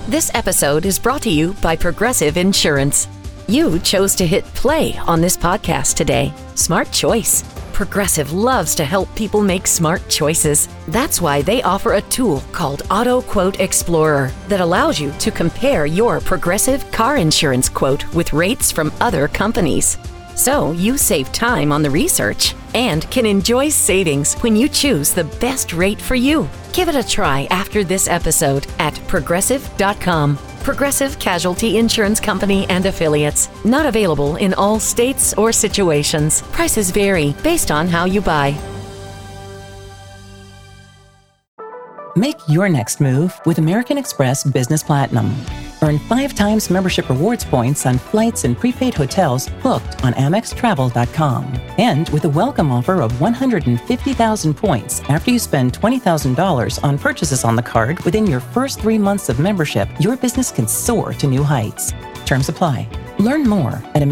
This episode is brought to you by Progressive Insurance. You chose to hit play on this podcast today. Smart choice. Progressive loves to help people make smart choices. That's why they offer a tool called Auto Quote Explorer that allows you to compare your Progressive car insurance quote with rates from other companies. So you save time on the research and can enjoy savings when you choose the best rate for you. Give it a try after this episode at Progressive.com. Progressive Casualty Insurance Company and Affiliates. Not available in all states or situations. Prices vary based on how you buy. Make your next move with American Express Business Platinum. Earn 5 times membership rewards points on flights and prepaid hotels booked on AmexTravel.com. And with a welcome offer of 150,000 points after you spend $20,000 on purchases on the card within your first 3 months of membership, your business can soar to new heights. Terms apply. Learn more at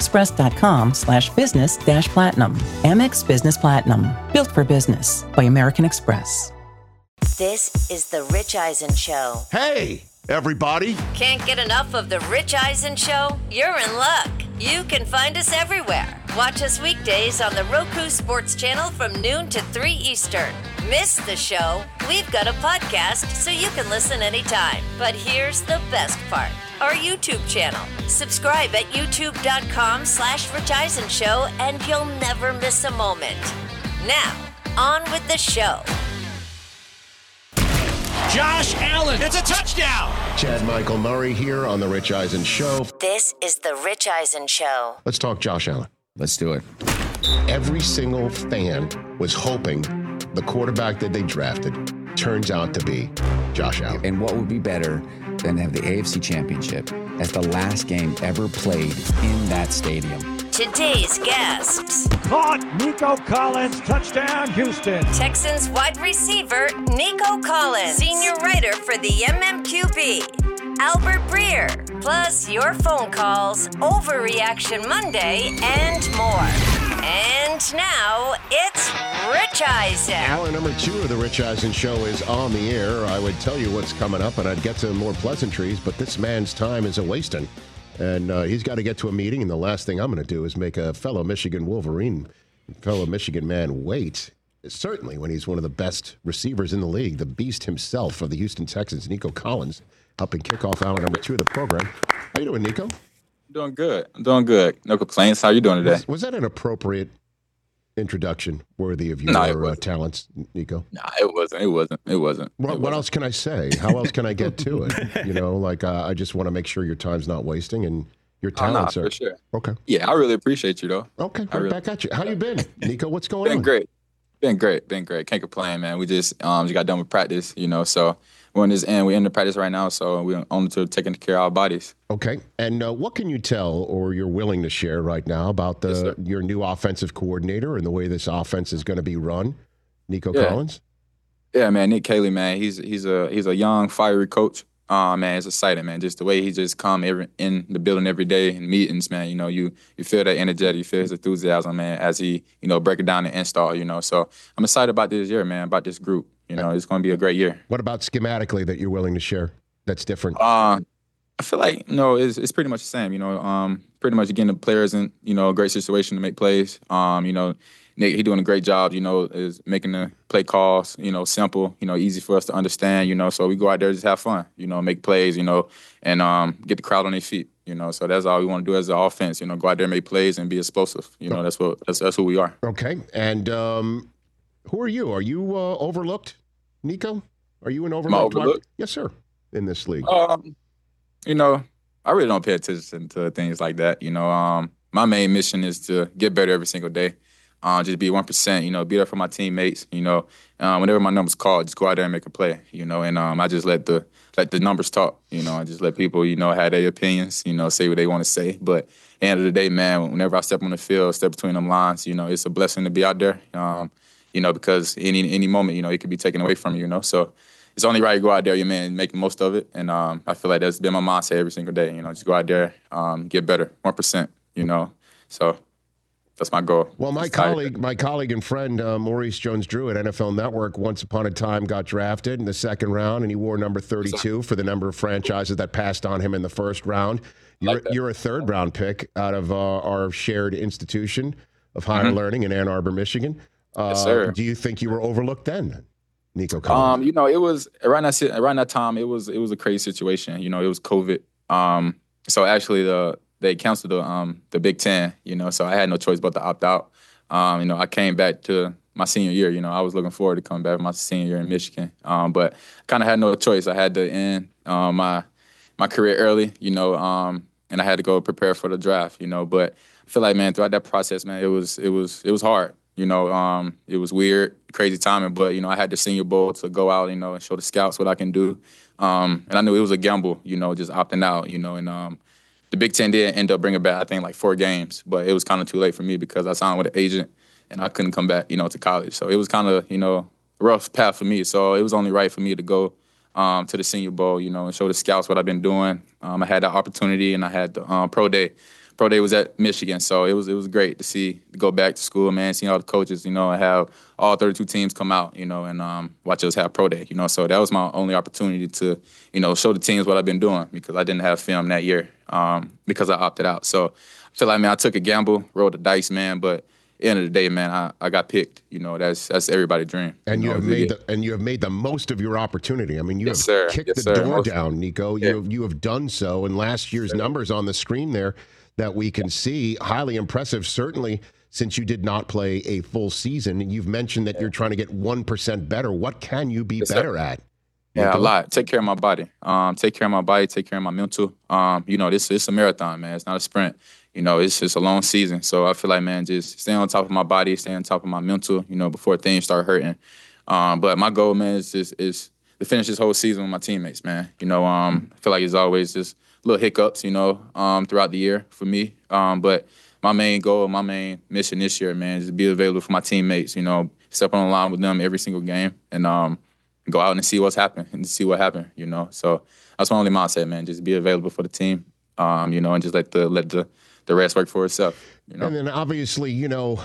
americanexpress.com/business-platinum. Amex Business Platinum. Built for business by American Express. This is The Rich Eisen Show. Hey, everybody. Can't get enough of The Rich Eisen Show? You're in luck. You can find us everywhere. Watch us weekdays on the Roku Sports Channel from noon to 3 Eastern. Miss the show? We've got a podcast so you can listen anytime. But here's the best part. Our YouTube channel. Subscribe at youtube.com/Rich Eisen Show and you'll never miss a moment. Now, on with the show. Josh Allen, it's a touchdown. Chad Michael Murray here on The Rich Eisen Show. This is The Rich Eisen Show. Let's talk Josh Allen. Let's do it. Every single fan was hoping the quarterback that they drafted turns out to be Josh Allen. And what would be better than to have the AFC Championship as the last game ever played in that stadium? Today's guests. Caught, Nico Collins, touchdown, Houston. Texans wide receiver, Nico Collins. Senior writer for the MMQB, Albert Breer. Plus your phone calls, Overreaction Monday, and more. And now, it's Rich Eisen. Hour number 2 of The Rich Eisen Show is on the air. I would tell you what's coming up, and I'd get to more pleasantries, but this man's time is a-wasting. And he's got to get to a meeting, and the last thing I'm going to do is make a fellow Michigan Wolverine, fellow Michigan man wait. Certainly when he's one of the best receivers in the league, the beast himself of the Houston Texans, Nico Collins, helping kick off hour number 2 of the program. How you doing, Nico? I'm doing good. No complaints. How you doing today? Was that an appropriate introduction worthy of your talents, Nico? No, it wasn't. What else can I say? How else can I get to it? I just want to make sure your time's not wasting and your talents are. For sure. Okay. Yeah, I really appreciate you, though. Okay, back at you. How you been, Nico? What's going on? Been great. Can't complain, man. We just got done with practice, so we're in this end. We're in the practice right now, so we're on to taking care of our bodies. Okay. And what can you tell or you're willing to share right now about your new offensive coordinator and the way this offense is going to be run, Nico Collins? Yeah, man. Nick Caley, man. He's a young, fiery coach. Man, it's exciting, man. Just the way he just come in the building every day in meetings, man. You feel that energetic, you feel his enthusiasm, man, as he, break it down and install, So I'm excited about this year, man, about this group. It's going to be a great year. What about schematically that you're willing to share that's different? I feel like, it's pretty much the same, pretty much getting the players in, a great situation to make plays. Nick, he doing a great job, is making the play calls, simple, easy for us to understand, so we go out there just have fun, make plays, and get the crowd on their feet, so that's all we want to do as an offense, go out there, make plays and be explosive, that's who we are. Okay, and who are you? Are you overlooked, Nico? Are you an overlooked? Overlooked? Yes, sir, in this league. I really don't pay attention to things like that, my main mission is to get better every single day. Just be 1%, be there for my teammates, whenever my number's called, just go out there and make a play, and I just let the numbers talk, I just let people, have their opinions, say what they want to say. But at the end of the day, man, whenever I step on the field, step between them lines, it's a blessing to be out there, because any moment, it could be taken away from you, So it's only right to go out there, man, make the most of it. And I feel like that's been my mindset every single day, just go out there, get better, 1%, so. that's my goal. Well, my colleague and friend Maurice Jones-Drew at NFL Network once upon a time got drafted in the second round, and he wore number 32 for the number of franchises that passed on him in the first round. You're a third-round pick out of our shared institution of higher learning in Ann Arbor, Michigan. Yes, sir. Do you think you were overlooked then, Nico Collins? It was around that time. It was a crazy situation. It was COVID. So actually they canceled the Big Ten, so I had no choice but to opt out. I came back to my senior year, I was looking forward to coming back my senior year in Michigan. But I kind of had no choice. I had to end my career early, and I had to go prepare for the draft, But I feel like, man, throughout that process, man, it was hard. It was weird, crazy timing, but, I had the Senior Bowl to go out, and show the scouts what I can do. And I knew it was a gamble, just opting out, and the Big Ten did end up bringing back, I think, like 4 games, but it was kind of too late for me because I signed with an agent and I couldn't come back, to college. So it was kind of, a rough path for me. So it was only right for me to go to the Senior Bowl, and show the scouts what I've been doing. I had that opportunity and I had the Pro Day. Pro Day was at Michigan, so it was great to go back to school, man, seeing all the coaches, and have all 32 teams come out, and watch us have Pro Day, So that was my only opportunity to, show the teams what I've been doing because I didn't have film that year because I opted out. So I feel like, man, I took a gamble, rolled the dice, man, but at the end of the day, man, I got picked. That's everybody's dream. And you have made the most of your opportunity. I mean, you yes, have sir. kicked yes, the sir. door down, Nico. Yeah. You have done so, and last year's numbers on the screen there that we can see, highly impressive, certainly since you did not play a full season. You've mentioned that you're trying to get 1% better. What can you be better at? Yeah, a lot. Take care of my body. Take care of my body, take care of my mental. It's a marathon, man. It's not a sprint. It's just a long season. So I feel like, man, just stay on top of my body, stay on top of my mental, before things start hurting. But my goal, man, is to finish this whole season with my teammates, man. I feel like it's always just little hiccups, throughout the year for me. But my main goal, my main mission this year, man, is to be available for my teammates, step on the line with them every single game and go out and see what's happened and see what happened, So that's my only mindset, man, just be available for the team, and just let the rest work for itself. And then obviously,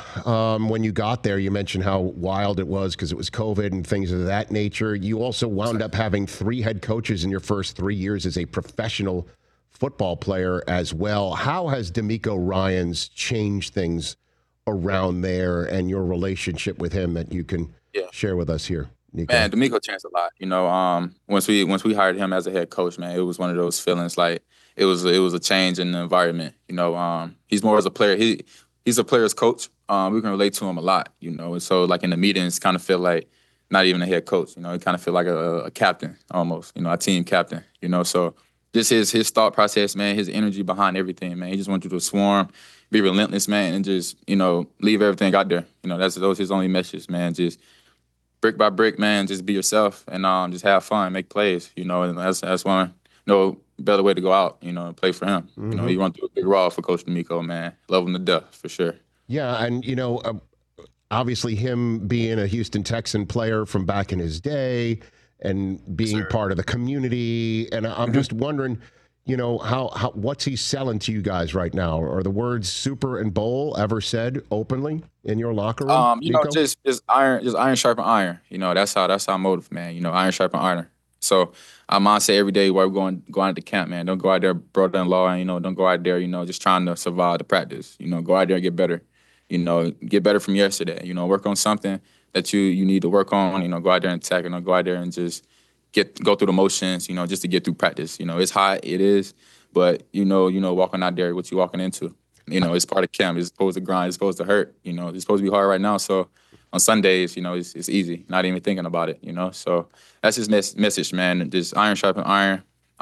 when you got there, you mentioned how wild it was because it was COVID and things of that nature. You also wound up having 3 head coaches in your first 3 years as a professional football player as well. How has DeMeco Ryans changed things around there and your relationship with him that you can share with us here, Nico? Man, DeMeco changed a lot. Once we hired him as a head coach, man, it was one of those feelings like it was a change in the environment. He's more as a player. He's a player's coach. We can relate to him a lot. And so like in the meetings, kind of feel like not even a head coach. He kind of feel like a captain almost. A team captain. So just his thought process, man, his energy behind everything, man. He just wants you to swarm, be relentless, man, and just, leave everything out there. That was his only message, man. Just brick by brick, man, just be yourself and just have fun, make plays, and that's one, better way to go out, and play for him. Mm-hmm. You run through a big raw for Coach DeMeco, man. Love him to death, for sure. Yeah, and, obviously him being a Houston Texan player from back in his day and being part of the community. And I'm just wondering, how what's he selling to you guys right now? Are the words super and bowl ever said openly in your locker room? Just iron sharpen iron. That's how I motive, man. Iron sharpen iron. So I'm on say every day while we're going out to camp, man. Don't go out there brother-in-law, and don't go out there, just trying to survive the practice. Go out there and get better. Get better from yesterday. Work on something that you need to work on, go out there and attack it, go out there and just go through the motions, just to get through practice. It's hot, it is, but walking out there, what you walking into, it's part of camp. It's supposed to grind, it's supposed to hurt, it's supposed to be hard right now. So on Sundays, it's easy, not even thinking about it, So that's his message, man. Just iron sharpen iron,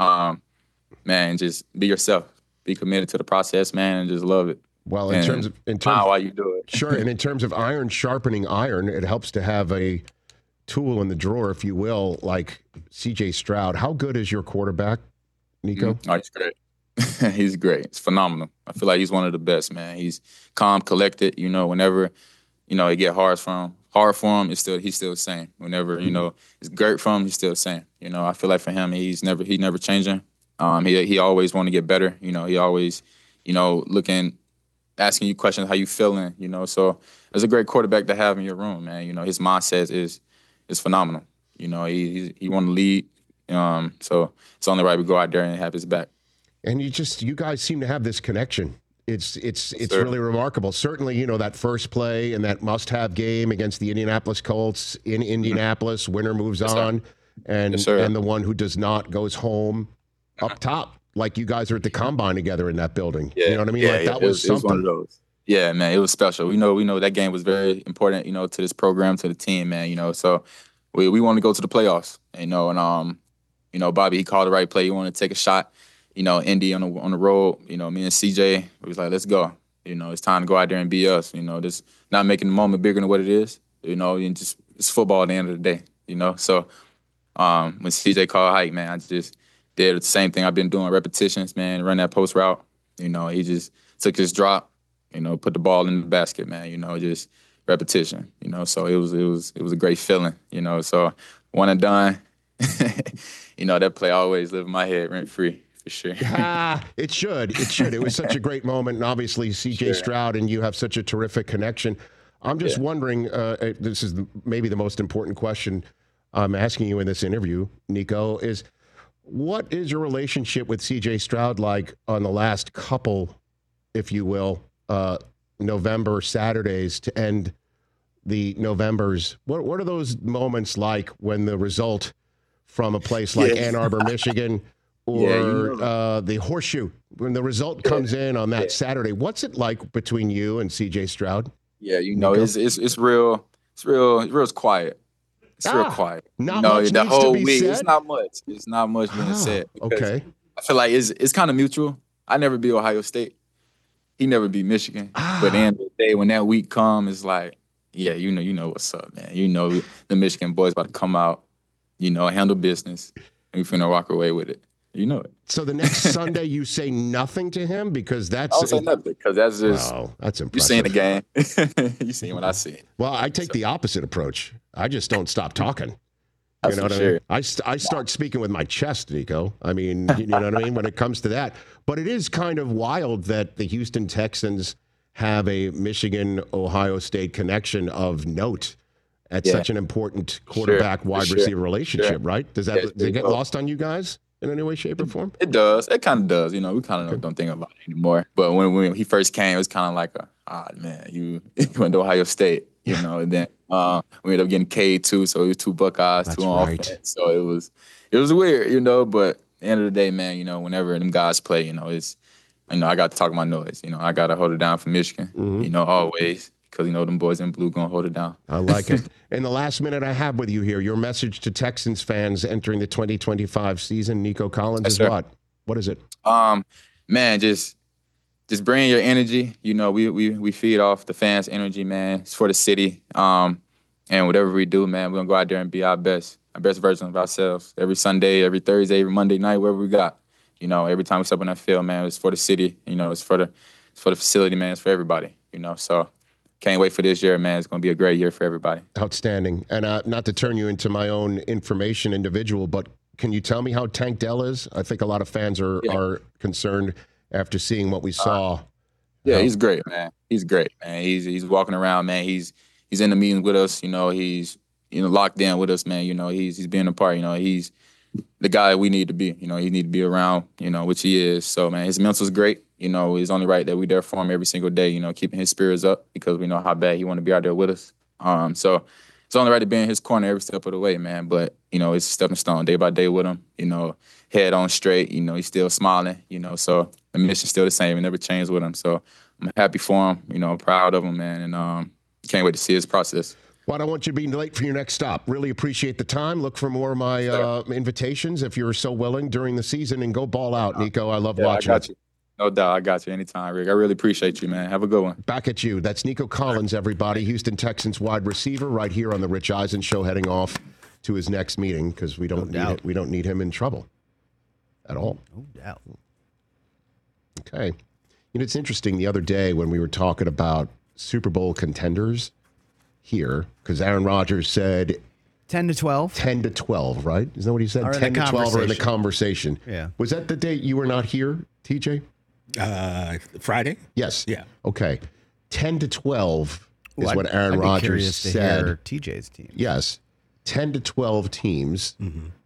man, just be yourself, be committed to the process, man, and just love it. Well, in terms of why you do it. Sure, and in terms of iron sharpening iron, it helps to have a tool in the drawer, if you will, like C.J. Stroud. How good is your quarterback, Nico? Oh, he's great. He's great. It's phenomenal. I feel like he's one of the best, man. He's calm, collected. Whenever it get hard for him, he's still the same. Whenever it's great for him, he's still the same. I feel like for him, he's never changing. He always want to get better. He always looking asking you questions, how you feeling, you know. So it's a great quarterback to have in your room, man. You know, his mindset is phenomenal. You know, he want to lead. So it's only right we go out there and have his back. And you guys seem to have this connection. It's really remarkable. Certainly, you know, that first play and that must-have game against the Indianapolis Colts in Indianapolis, winner moves on, and the one who does not goes home up top. Like you guys are at the combine together in that building. Yeah. You know what I mean? Like that was something. It was one of those. Yeah, man, it was special. We know that game was very important, you know, to this program, to the team, man. You know, so we want to go to the playoffs, you know, and you know, Bobby, he called the right play. He wanted to take a shot. You know, Indy on the road, you know, me and CJ, we was like, let's go. You know, it's time to go out there and be us. You know, just not making the moment bigger than what it is. You know, and just it's football at the end of the day, you know. So when CJ called hike, man, I just did the same thing I've been doing, repetitions, man, run that post route. You know, he just took his drop, you know, put the ball in the basket, man, you know, just repetition, you know. So it was a great feeling, you know. So one and done, you know, that play always lived in my head rent free. Sure. It should. It was such a great moment, and obviously C.J. Stroud and you have such a terrific connection. I'm just wondering, this is maybe the most important question I'm asking you in this interview, Nico, is what is your relationship with C.J. Stroud like on the last couple, if you will, November Saturdays to end the Novembers? What are those moments like when the result from a place like Ann Arbor, Michigan, or the Horseshoe, when the result comes in on that Saturday? What's it like between you and C.J. Stroud? Yeah, you know, it's real. It's real quiet. It's real quiet. Not much the whole week. Said? It's not much. It's not much being said. Okay. I feel like it's kind of mutual. I never beat Ohio State. He never beat Michigan. But at the end of the day, when that week comes, it's like, yeah, you know what's up, man. You know the Michigan boys about to come out, you know, handle business, and we finna walk away with it. You know it. So the next Sunday, you say nothing to him because that's. I don't say nothing because that's just. Wow, that's impressive. You seen the game. You seen what I see. Well, I take the opposite approach. I just don't stop talking. That's you know what sure. I mean? I start speaking with my chest, Nico. I mean, you know what I mean when it comes to that. But it is kind of wild that the Houston Texans have a Michigan-Ohio State connection of note at such an important quarterback-wide receiver relationship, right? Does it get lost on you guys? In any way, shape, or form? It does. It kind of does. You know, we kind of don't think about it anymore. But when he first came, it was kind of like man, you went to Ohio State, you know, and then we ended up getting K too. So it was 2 Buckeyes, That's 2 on offense. So it was weird, you know. But at the end of the day, man, you know, whenever them guys play, you know, I got to talk my noise. You know, I got to hold it down for Michigan, you know, always. Because, you know, them boys in blue going to hold it down. I like it. In the last minute I have with you here, your message to Texans fans entering the 2025 season, Nico Collins, is what? What is it? Man, just bring your energy. You know, we feed off the fans' energy, man. It's for the city. And whatever we do, man, we're going to go out there and be our best version of ourselves. Every Sunday, every Thursday, every Monday night, wherever we got. You know, every time we step on that field, man, it's for the city. You know, it's for the facility, man. It's for everybody, you know, so. Can't wait for this year, man. It's going to be a great year for everybody. Outstanding. And not to turn you into my own information individual, but can you tell me how Tank Dell is? I think a lot of fans are concerned after seeing what we saw. Yeah, he's great, man. He's great, man. He's walking around, man. He's in the meetings with us. You know, he's locked in with us, man. You know, he's being a part. You know, he's the guy we need to be. You know, he need to be around. You know, which he is. So, man, his mental's great. You know, it's only right that we're there for him every single day, you know, keeping his spirits up because we know how bad he want to be out there with us. So it's only right to be in his corner every step of the way, man. But, you know, it's a stepping stone day by day with him, you know, head on straight, you know, he's still smiling, you know, so the mission's still the same. It never changed with him. So I'm happy for him, you know, proud of him, man, and can't wait to see his process. Well, I don't want you to be late for your next stop. Really appreciate the time. Look for more of my invitations if you're so willing during the season, and go ball out, Nico. I love watching I got you. No doubt. I got you anytime, Rick. I really appreciate you, man. Have a good one. Back at you. That's Nico Collins, everybody. Houston Texans wide receiver right here on the Rich Eisen Show, heading off to his next meeting because we don't need him in trouble at all. No doubt. Okay. You know, it's interesting the other day when we were talking about Super Bowl contenders here, because Aaron Rodgers said 10 to 12. 10 to 12, right? Isn't that what he said? 10 to 12 are in the conversation. Yeah. Was that the day you were not here, TJ? Friday? Yes. Yeah. Okay. 10-12 is Ooh, what Aaron I'd be Rodgers curious to said. hear TJ's team. Yes. 10-12 teams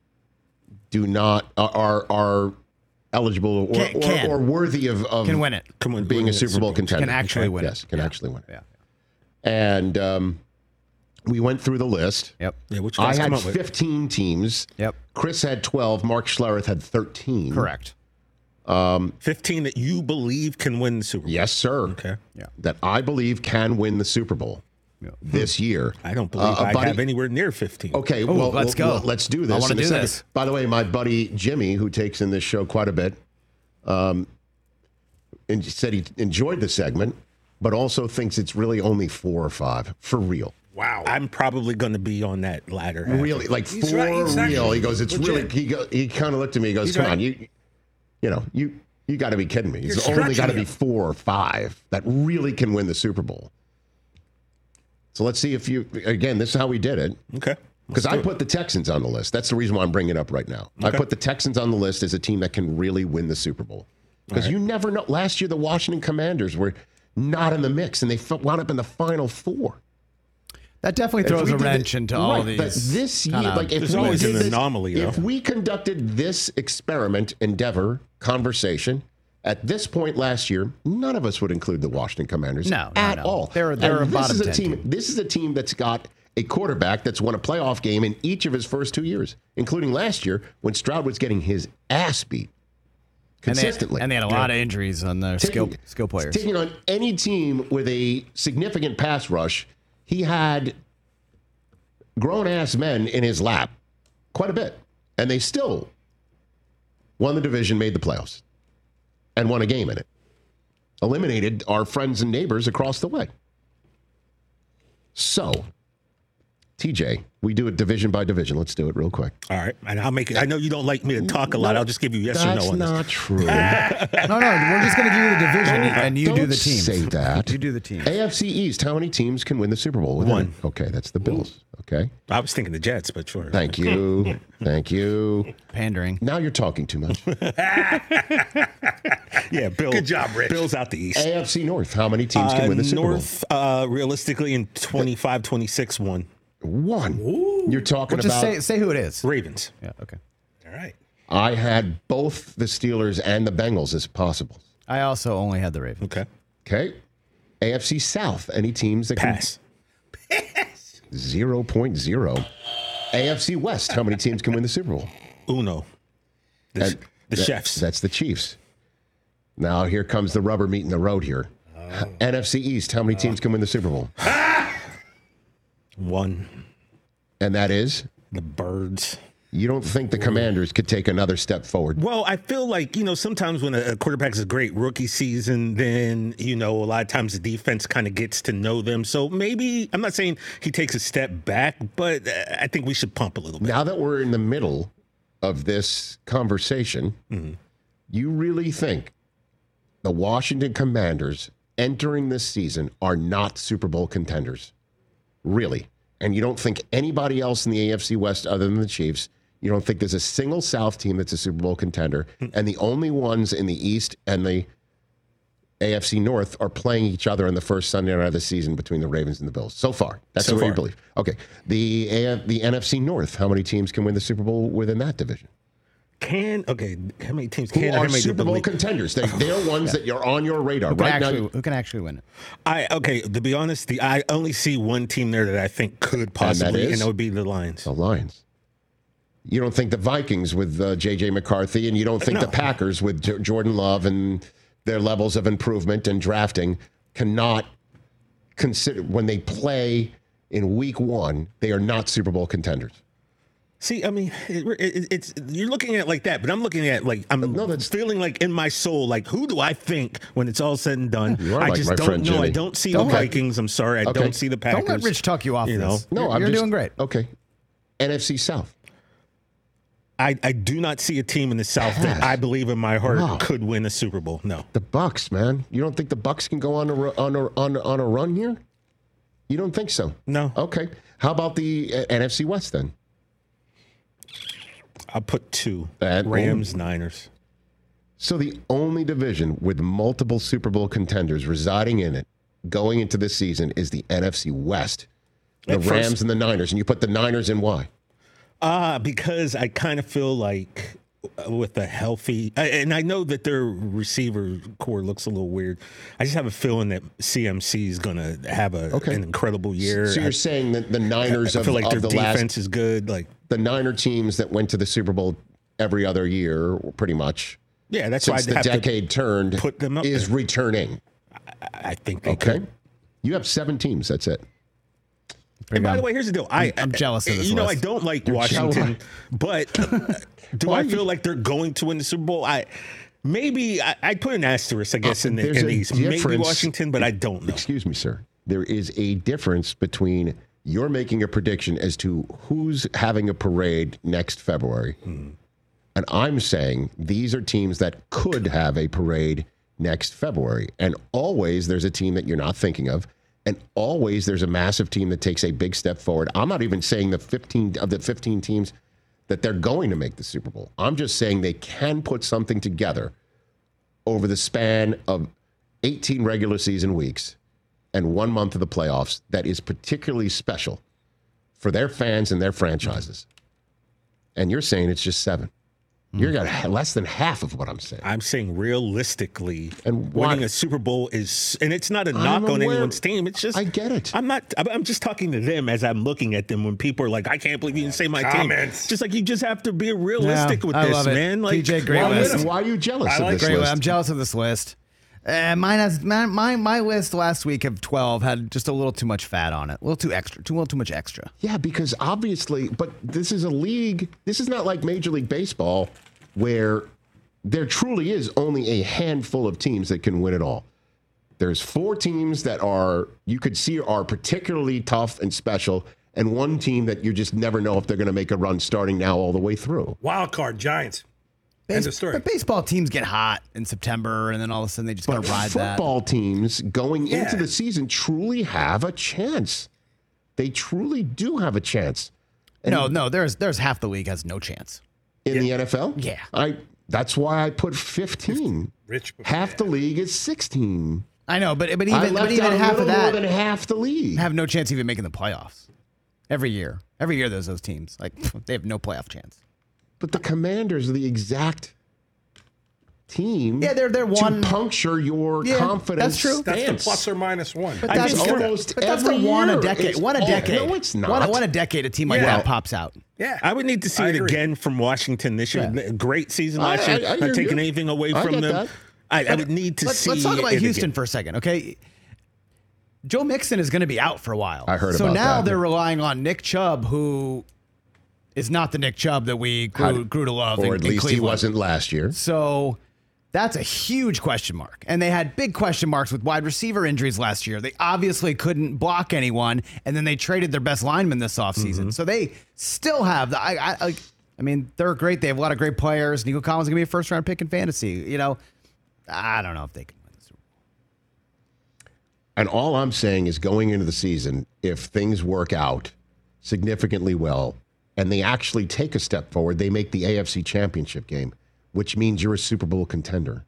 are eligible or worthy of can win it. Being a Super Bowl contender. Can actually win it. Yes, can actually win it. Yeah. And we went through the list. Yep. Yeah, which I guys come had up with? 15 teams. Yep. Chris had 12. Mark Schlereth had 13. Correct. 15 that you believe can win the Super Bowl. Yes, sir. Okay. Yeah. That I believe can win the Super Bowl this year. I don't believe I have anywhere near 15. Okay, let's go. Well, let's do this. I want to do this. By the way, my buddy Jimmy, who takes in this show quite a bit, and said he enjoyed the segment, but also thinks it's really only 4 or 5 for real. Wow. I'm probably going to be on that ladder. Really, like He's 4 right, exactly. real. He goes, it's Legit. really. He kind of looked at me. He goes, He's come right. on, you got to be kidding me. It's You're only got to stretching be it. 4 or 5 that really can win the Super Bowl. So let's see if you. Again, this is how we did it. Okay. Because I put the Texans on the list. That's the reason why I'm bringing it up right now. I put the Texans on the list as a team that can really win the Super Bowl. Because you never know. Last year, the Washington Commanders were not in the mix, and they wound up in the Final 4. That definitely throws a wrench into all but these. this year, like if There's we always did an anomaly, if though. we conducted this experiment, endeavor, conversation at this point last year, none of us would include the Washington Commanders at all. They're And a this bottom is a 10 team. This is a team that's got a quarterback that's won a playoff game in each of his first 2 years, including last year when Stroud was getting his ass beat consistently. And they had a lot of injuries on their skill players. Taking on any team with a significant pass rush, he had grown-ass men in his lap quite a bit. And they still won the division, made the playoffs, and won a game in it. Eliminated our friends and neighbors across the way. So, TJ, we do it division by division. Let's do it real quick. All right. And I'll make it. I know you don't like me to talk a lot. I'll just give you yes or no on this. That's not true. No, we're just going to give you the division, and you do the Don't teams. say that. You do the teams. AFC East, how many teams can win the Super Bowl? One. Okay, that's the Bills. Okay. I was thinking the Jets, but sure. Thank you. Thank you. Pandering. Now you're talking too much. Yeah, Bill. Good job, Rich. Bill's out the East. AFC North, how many teams can win the Super Bowl? North, realistically, in 25-26, one. You're talking Well, about. just say who it is. Ravens. Yeah, okay. All right. I had both the Steelers and the Bengals as possible. I also only had the Ravens. Okay. Okay. AFC South, any teams that Pass. can. 0.0. AFC West, how many teams can win the Super Bowl? Uno. The Chefs. That's the Chiefs. Now here comes the rubber meeting the road here. NFC East, how many teams can win the Super Bowl? One. And that is? The Birds. You don't think the Commanders could take another step forward? Well, I feel like, sometimes when a quarterback is a great rookie season, then, a lot of times the defense kind of gets to know them. So maybe, I'm not saying he takes a step back, but I think we should pump a little bit. Now that we're in the middle of this conversation, you really think the Washington Commanders entering this season are not Super Bowl contenders? Really? And you don't think anybody else in the AFC West other than the Chiefs, you don't think there's a single South team that's a Super Bowl contender, and the only ones in the East and the AFC North are playing each other in the first Sunday night of the season between the Ravens and the Bills. So far. That's what you believe. Okay. The NFC North, how many teams can win the Super Bowl within that division? How many teams Who can? are Super Bowl contenders? They're ones that you're on your radar right now. Who can actually win it? To be honest, I only see one team there that I think could possibly, and that would be the Lions. The Lions. You don't think the Vikings with J.J. McCarthy, and you don't think the Packers with Jordan Love and their levels of improvement and drafting cannot consider, when they play in week 1, they are not Super Bowl contenders. See, I mean, it's you're looking at it like that, but I'm looking at it feeling like in my soul, like who do I think when it's all said and done? You are I like just my don't friend know. Jimmy. I don't see the Vikings. I'm sorry, I don't see the Packers. Don't let Rich talk you off this. No, you're doing great. Okay. NFC South. I do not see a team in the South that I believe in my heart could win a Super Bowl. No. The Bucs, man. You don't think the Bucs can go on a run here? You don't think so? No. Okay. How about the NFC West then? I'll put 2. Rams, Niners. So the only division with multiple Super Bowl contenders residing in it going into this season is the NFC West. The Rams and the Niners. And you put the Niners in why? Because I kind of feel like with a healthy, and I know that their receiver core looks a little weird. I just have a feeling that CMC is going to have an incredible year. So you're saying that the Niners I feel like their the defense is good. Like the Niner teams that went to the Super Bowl every other year, pretty much. Yeah, that's since why the decade turned put them up is there. returning. I think they could. You have 7 teams. That's it. And by the way, here's the deal. I'm jealous of this list. I don't like Washington, but do I feel like they're going to win the Super Bowl? I put an asterisk, I guess, in these. Maybe Washington, but I don't know. Excuse me, sir. There is a difference between you're making a prediction as to who's having a parade next February, and I'm saying these are teams that could have a parade next February. And always there's a team that you're not thinking of. And always there's a massive team that takes a big step forward. I'm not even saying the 15 teams that they're going to make the Super Bowl. I'm just saying they can put something together over the span of 18 regular season weeks and 1 month of the playoffs that is particularly special for their fans and their franchises. And you're saying it's just 7. You're got less than half of what I'm saying. I'm saying realistically, and winning a Super Bowl is, and it's not a knock on anyone's team. It's just, I get it. I'm just talking to them as I'm looking at them when people are like, I can't believe you didn't say my team. It's just like, you just have to be realistic with this, man. Like, TJ, great list. Why are you jealous of this list? I'm jealous of this list. My list last week of 12 had just a little too much fat on it. A little too much extra. Yeah, because obviously, but this is a league. This is not like Major League Baseball where there truly is only a handful of teams that can win it all. There's 4 teams that you could see are particularly tough and special, and 1 team that you just never know if they're going to make a run starting now all the way through. Wild card, Giants. End of story. But baseball teams get hot in September, and then all of a sudden they just got to ride that. Football teams going into the season truly have a chance. They truly do have a chance. And no, there's half the league has no chance. In the NFL? Yeah. That's why I put 15. Half the league is 16. I know, but even half of that, more than half the league have no chance of even making the playoffs. Every year there's those teams. Like, they have no playoff chance. But the Commanders are the exact team. Yeah, they're one to puncture your confidence. That's true. That's the plus or minus 1. But that's the one a decade. One a decade. No, it's not. One a decade. A team like that pops out. Yeah, I would need to see it again from Washington this year. Yeah. Great season last year. Not taking anything away from them. I would need to see. Let's talk about Houston again for a second, okay? Joe Mixon is going to be out for a while. I heard about that. So now they're relying on Nick Chubb, who is not the Nick Chubb that we grew to love. Or at least Cleveland. he wasn't last year. So that's a huge question mark. And they had big question marks with wide receiver injuries last year. They obviously couldn't block anyone, and then they traded their best lineman this offseason. So they still have I mean, they're great. They have a lot of great players. Nico Collins is going to be a first-round pick in fantasy. I don't know if they can win the Super Bowl. And all I'm saying is going into the season, if things work out significantly well and they actually take a step forward, they make the AFC Championship game, which means you're a Super Bowl contender.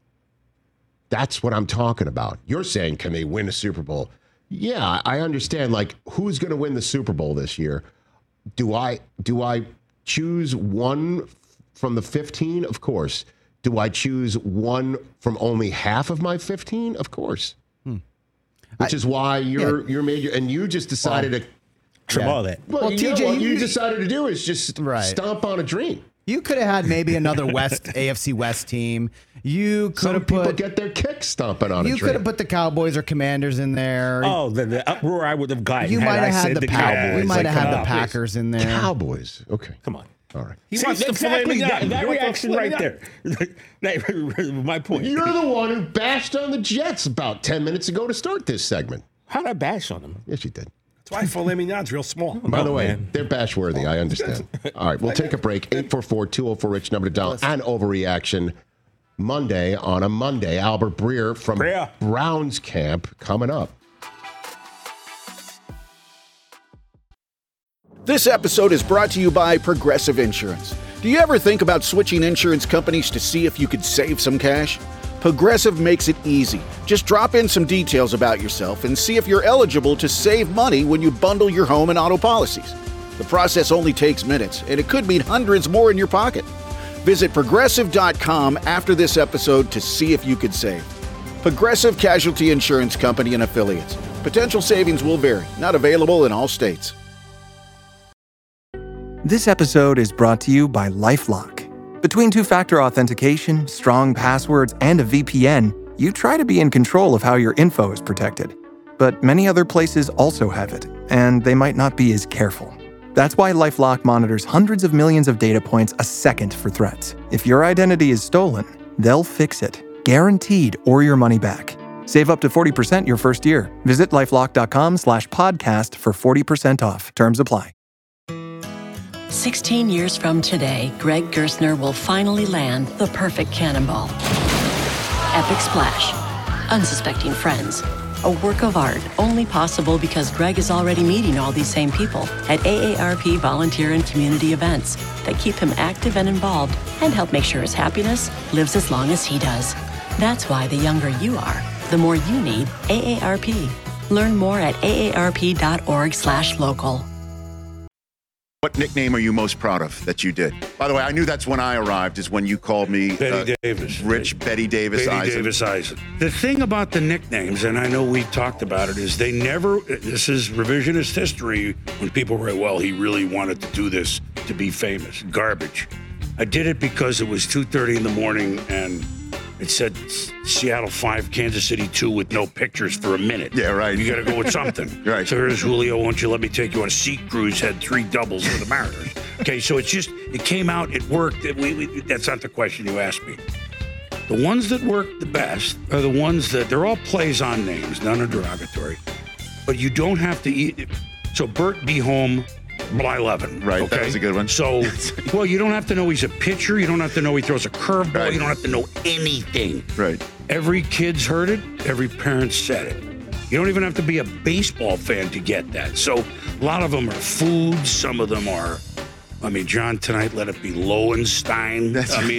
That's what I'm talking about. You're saying, can they win a Super Bowl? Yeah, I understand. Like, who's going to win the Super Bowl this year? Do I choose one from the 15? Of course. Do I choose one from only half of my 15? Of course. Which is why you're major, and you just decided to trim all that. Well, TJ, what you decided to do is just stomp on a dream. You could have had maybe another AFC West team. You could have people get their kicks stomping on a dream. You could have put the Cowboys or Commanders in there. Oh, the uproar I would have gotten. You might have had the Cowboys. You might have had the Packers in there. Cowboys. Okay. Come on. All right. He wants the filet mignon. That reaction right there. My point. You're the one who bashed on the Jets about 10 minutes ago to start this segment. How'd I bash on them? Yes, you did. That's why filet mignon's real small. By the way, they're bash worthy. I understand. All right, we'll take a break. 844-204-RICH, number to dial, and Overreaction Monday on a Monday. Albert Breer from Browns Camp coming up. This episode is brought to you by Progressive Insurance. Do you ever think about switching insurance companies to see if you could save some cash? Progressive makes it easy. Just drop in some details about yourself and see if you're eligible to save money when you bundle your home and auto policies. The process only takes minutes, and it could mean hundreds more in your pocket. Visit Progressive.com after this episode to see if you could save. Progressive Casualty Insurance Company and Affiliates. Potential savings will vary. Not available in all states. This episode is brought to you by LifeLock. Between two-factor authentication, strong passwords, and a VPN, you try to be in control of how your info is protected. But many other places also have it, and they might not be as careful. That's why LifeLock monitors hundreds of millions of data points a second for threats. If your identity is stolen, they'll fix it, guaranteed, or your money back. Save up to 40% your first year. Visit LifeLock.com/podcast for 40% off. Terms apply. 16 years from today, Greg Gerstner will finally land the perfect cannonball. Epic splash. Unsuspecting friends. A work of art only possible because Greg is already meeting all these same people at AARP volunteer and community events that keep him active and involved and help make sure his happiness lives as long as he does. That's why the younger you are, the more you need AARP. Learn more at aarp.org/local. What nickname are you most proud of that you did? By the way, I knew that's when I arrived, is when you called me Betty Davis. Rich Betty Davis Betty Eisen. Davis Eisen. The thing about the nicknames, and I know we talked about it, is they never, this is revisionist history, when people write, well, he really wanted to do this to be famous. Garbage. I did it because it was 2:30 in the morning and it said Seattle 5, Kansas City 2 with no pictures for a minute. Yeah, right. You got to go with something. Right. So here's Julio, won't you let me take you on a sea cruise, had 3 doubles for the Mariners. Okay, so it's just, it came out, it worked. That's not the question you asked me. The ones that work the best are the ones that, they're all plays on names, none are derogatory. But you don't have to eat. So Bert B. Home, Blyleven. Right, okay? that was a good one. So, well, you don't have to know he's a pitcher. You don't have to know he throws a curveball. Right. You don't have to know anything. Right. Every kid's heard it. Every parent said it. You don't even have to be a baseball fan to get that. So a lot of them are foods. Some of them are, I mean, John tonight, let it be Lowenstein.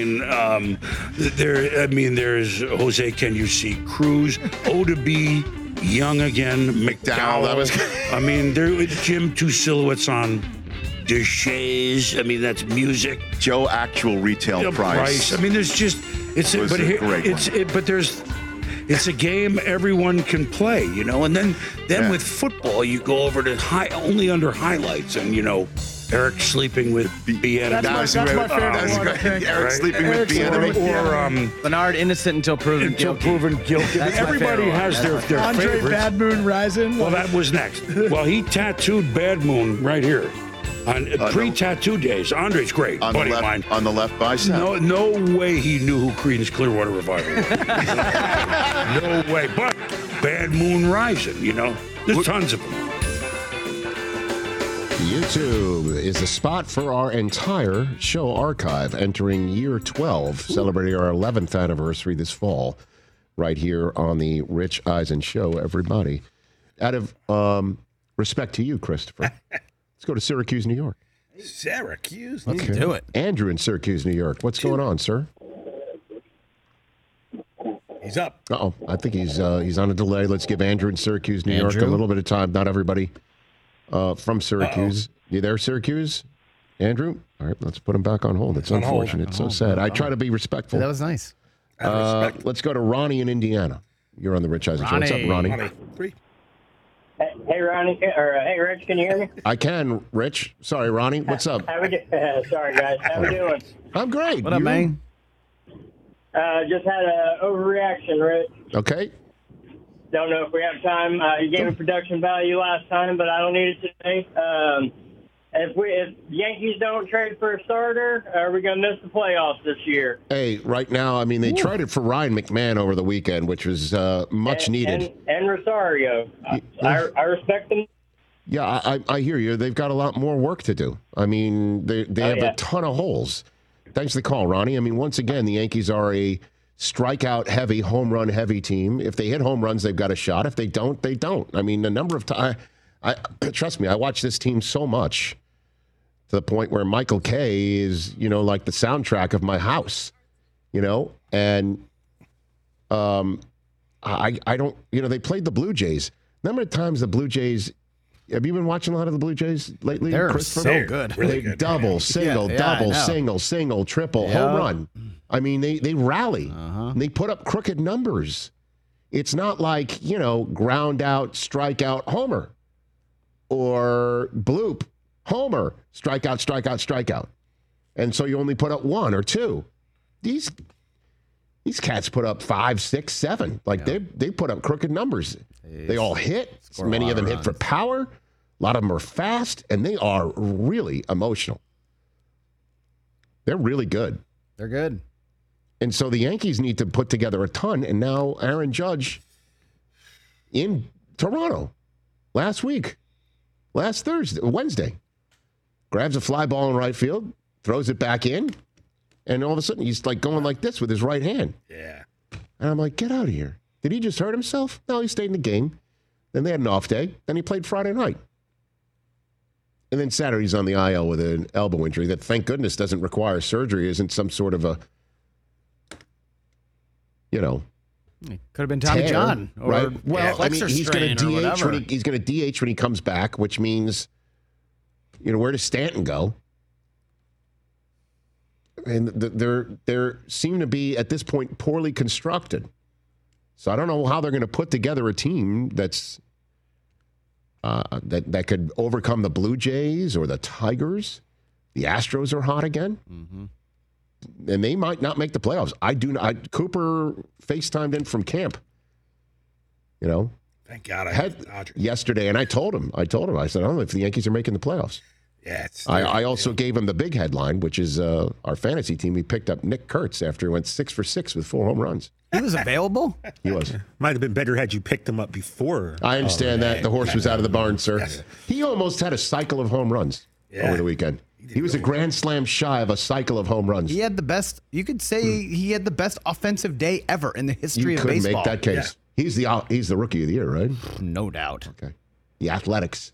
There's Jose Can You See Cruz, O to be Young again, McDowell. That was. I mean, there Jim, 2 silhouettes on Deshays. I mean, that's music. Joe, actual retail price. I mean, there's just it's a game everyone can play, you know. And then with football, you go over to only under highlights, and you know. Eric sleeping with Bieniemy. That's my favorite one, I think. Eric sleeping with Bieniemy. Or Leonard, innocent until proven guilty. Everybody has their Andre favorites. Bad Moon Rising. Well, that was next. Well, he tattooed Bad Moon right here. On pre-tattoo days. Andre's great. On buddy the of mine. left, on the left bicep. No way he knew who Creedence Clearwater Revival was. No way. But Bad Moon Rising, you know. There's tons of them. YouTube is the spot for our entire show archive, entering year 12, celebrating our 11th anniversary this fall, right here on the Rich Eisen Show, everybody. Out of respect to you, Christopher, let's go to Syracuse, New York. Syracuse? Let's do it. Andrew in Syracuse, New York. What's going on, sir? He's up. Uh-oh. I think he's on a delay. Let's give Andrew in Syracuse, New York, a little bit of time. Not everybody from Syracuse. You there, Syracuse? Andrew? All right, let's put him back on hold. It's unfortunate. It's so sad. I try to be respectful. That was nice. Let's go to Ronnie in Indiana. You're on the Rich Eisen Show. What's up, Ronnie? Hey, Ronnie. Hey, Rich, can you hear me? I can, Rich. Sorry, Ronnie. What's up? Sorry, guys. How we doing? I'm great. What up, man? Just had an overreaction, Rich. Okay. Don't know if we have time. You gave me production value last time, but I don't need it today. If Yankees don't trade for a starter, are we going to miss the playoffs this year? Hey, right now, I mean, they traded for Ryan McMahon over the weekend, which was much needed. And Rosario. I respect them. Yeah, I hear you. They've got a lot more work to do. I mean, they have a ton of holes. Thanks for the call, Ronnie. I mean, once again, the Yankees are a strikeout-heavy, home run-heavy team. If they hit home runs, they've got a shot. If they don't, they don't. I mean, the number of times, trust me, I watch this team so much to the point where Michael Kay is, like the soundtrack of my house, and I don't, they played the Blue Jays. Number of times the Blue Jays, have you been watching a lot of the Blue Jays lately? They're so good. Really good. Double, single, single, triple, home run. I mean, they rally. And they put up crooked numbers. It's not like, ground out, strikeout, homer. Or bloop, homer, strikeout. And so you only put up 1 or 2. These cats put up 5, 6, 7. Like they put up crooked numbers. They all hit. Many of them hit for power. A lot of them are fast, and they are really emotional. They're really good. They're good. And so the Yankees need to put together a ton. And now Aaron Judge in Toronto last Wednesday, grabs a fly ball in right field, throws it back in, and all of a sudden he's like going like this with his right hand. Yeah. And I'm like, get out of here. Did he just hurt himself? No, he stayed in the game. Then they had an off day. Then he played Friday night. And then Saturday he's on the IL with an elbow injury that, thank goodness, doesn't require surgery, isn't some sort of a, Could have been Tommy tear, John. Or right? Well, I mean, he's going to DH he's going to DH when he comes back, which means, where does Stanton go? And they're seem to be, at this point, poorly constructed. So I don't know how they're going to put together a team that's that could overcome the Blue Jays or the Tigers. The Astros are hot again. Mm-hmm. And they might not make the playoffs. Cooper FaceTimed in from camp. Thank God I had the Dodgers yesterday, and I told him, I said, I don't know if the Yankees are making the playoffs. Yeah, I also gave him the big headline, which is our fantasy team. We picked up Nick Kurtz after he went 6 for 6 with 4 home runs. He was available? He was. Might have been better had you picked him up before. I understand that. The horse was out of the barn, sir. Yes. He almost had a cycle of home runs over the weekend. He was a grand slam shy of a cycle of home runs. He had the best, you could say he had the best offensive day ever in the history of baseball. You could make that case. Yeah. He's the rookie of the year, right? No doubt. Okay. The Athletics.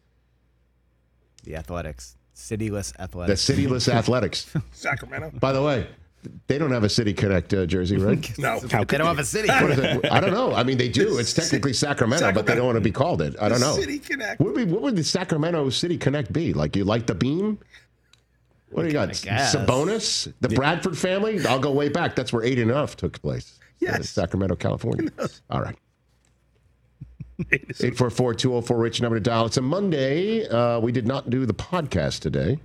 Cityless Athletics. The Cityless Athletics. Sacramento. By the way, they don't have a City Connect jersey, right? No. They don't have a city. What is it? I don't know. I mean, they do. It's technically Sacramento, but they don't want to be called it. I don't know. City Connect. What would the Sacramento City Connect be? Like, you like the beam? What do you got? Sabonis? The Bradford family? I'll go way back. That's where 8 and Off took place. Yes. Sacramento, California. All right. 844-204-RICH, number to dial. It's a Monday. We did not do the podcast today.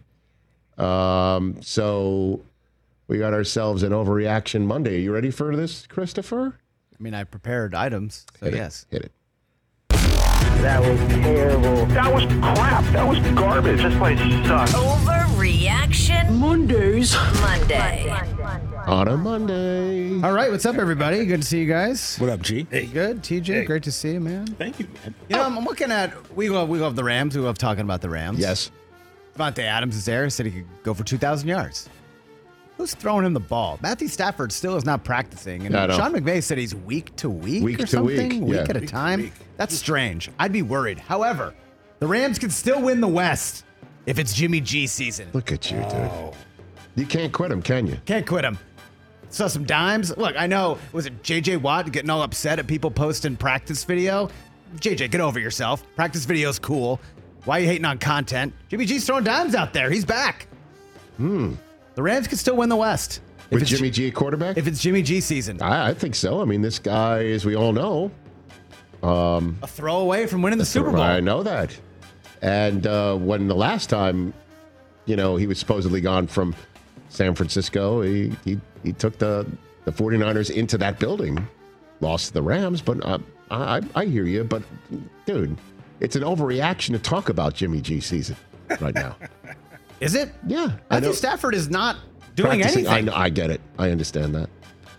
So we got ourselves an overreaction Monday. Are you ready for this, Christopher? I mean, I prepared items, so yes. Hit it. That was terrible. That was crap. That was garbage. This place sucks. Overreaction Mondays. Monday. On a Monday. All right, what's up, everybody? Good to see you guys. What up, G? Hey. Good, TJ. Hey. Great to see you, man. Thank you, man. I'm looking at, we love the Rams. We love talking about the Rams. Yes. Devontae Adams is there. Said he could go for 2,000 yards. Who's throwing him the ball? Matthew Stafford still is not practicing. And Sean McVay said he's week to week or something? Week at a time? That's strange. I'd be worried. However, the Rams can still win the West if it's Jimmy G season. Look at you, dude. You can't quit him, can you? Can't quit him. Saw some dimes. Look, I know, was it J.J. Watt getting all upset at people posting practice video? JJ, get over yourself. Practice video's cool. Why are you hating on content? Jimmy G's throwing dimes out there. He's back. The Rams can still win the West. With Jimmy G quarterback? If it's Jimmy G season. I think so. I mean, this guy, as we all know. A throw away from winning the Super Bowl. I know that. And when the last time, he was supposedly gone from San Francisco, he took the 49ers into that building. Lost to the Rams, but I hear you. But, dude, it's an overreaction to talk about Jimmy G season right now. Is it? Yeah. Matthew Stafford is not doing anything. I get it. I understand that.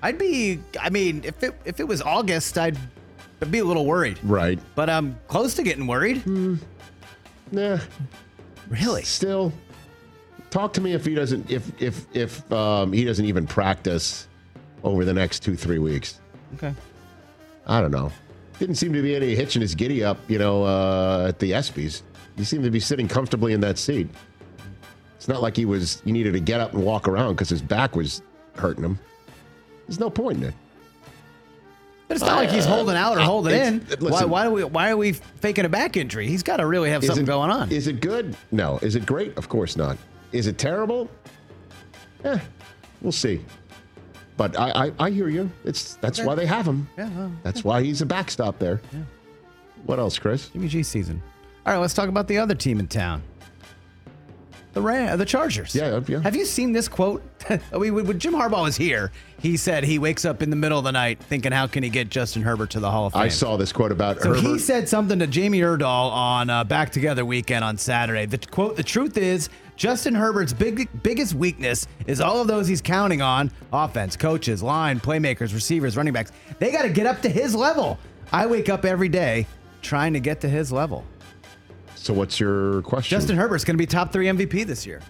If it was August, I'd be a little worried. Right. But I'm close to getting worried. Nah. Really? Still, talk to me if he doesn't he doesn't even practice over the next 2-3 weeks. Okay. I don't know. Didn't seem to be any hitch in his giddy up, at the ESPYs. He seemed to be sitting comfortably in that seat. It's not like he needed to get up and walk around because his back was hurting him. There's no point in it. But it's not like he's holding out or holding in. Listen, why are we faking a back injury? He's got to really have something going on. Is it good? No. Is it great? Of course not. Is it terrible? We'll see. But I hear you. That's why they have him. Yeah, well, that's why he's a backstop there. Yeah. What else, Chris? Jimmy G season. All right, let's talk about the other team in town. The Chargers. Yeah. Have you seen this quote? When Jim Harbaugh was here, he said he wakes up in the middle of the night thinking, how can he get Justin Herbert to the Hall of Fame? I saw this quote about So Herbert. he said something to Jamie Erdahl on Back Together Weekend on Saturday. The quote, the truth is, Justin Herbert's biggest weakness is all of those he's counting on, offense, coaches, line, playmakers, receivers, running backs. They got to get up to his level. I wake up every day trying to get to his level. So what's your question? Justin Herbert's going to be top 3 MVP this year.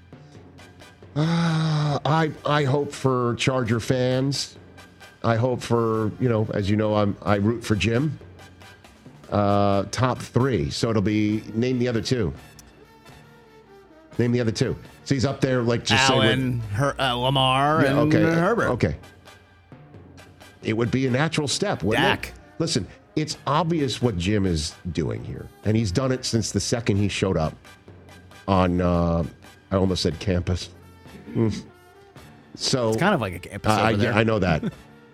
I hope for Charger fans. I hope for, as you know, I root for Jim. Top 3. So it'll be, name the other 2. Name the other 2. So he's up there like just Allen, Lamar, and Herbert. Okay. It would be a natural step, wouldn't it? Listen, it's obvious what Jim is doing here. And he's done it since the second he showed up on, I almost said campus. So it's kind of like a campus over there. I know that.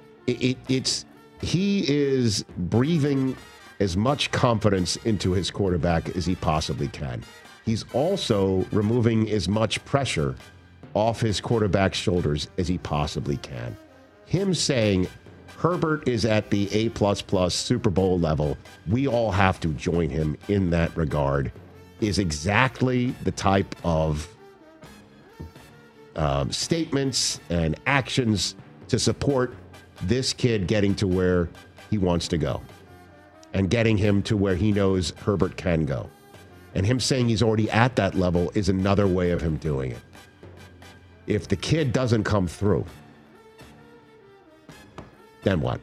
He is breathing as much confidence into his quarterback as he possibly can. He's also removing as much pressure off his quarterback's shoulders as he possibly can. Him saying Herbert is at the A++ Super Bowl level, we all have to join him in that regard, is exactly the type of statements and actions to support this kid getting to where he wants to go and getting him to where he knows Herbert can go. And him saying he's already at that level is another way of him doing it. If the kid doesn't come through, then what?